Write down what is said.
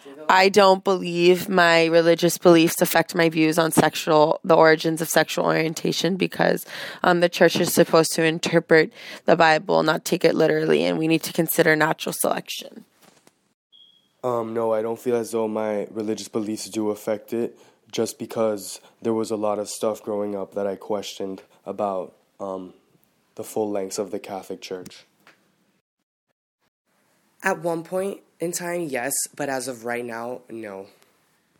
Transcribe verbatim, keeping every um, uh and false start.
I don't believe my religious beliefs affect my views on sexual, the origins of sexual orientation, because um, the church is supposed to interpret the Bible, not take it literally, and we need to consider natural selection. Um, no, I don't feel as though my religious beliefs do affect it, just because there was a lot of stuff growing up that I questioned about um, the full lengths of the Catholic Church. At one point in time, yes, but as of right now, no.